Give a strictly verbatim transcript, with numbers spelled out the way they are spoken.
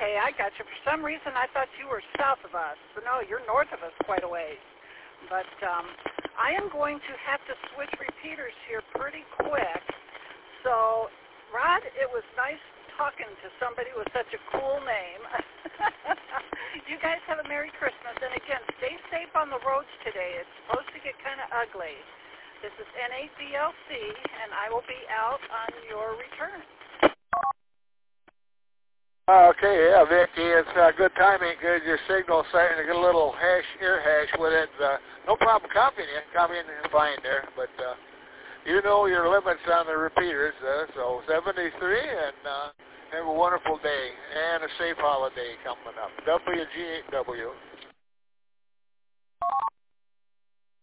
Okay, I got you. For some reason, I thought you were south of us. So no, you're north of us quite a ways. But um, I am going to have to switch repeaters here pretty quick. So, Rod, it was nice talking to somebody with such a cool name. You guys have a Merry Christmas. And again, stay safe on the roads today. It's supposed to get kind of ugly. This is N A B L C, and I will be out on your return. Okay, yeah, Vicky, it's uh, good timing because your signal's starting to get a little hash, ear hash with it. Uh, no problem copying you. Copying is fine there, but uh, you know your limits on the repeaters. Uh, so seventy-three, and uh, have a wonderful day and a safe holiday coming up. W G W.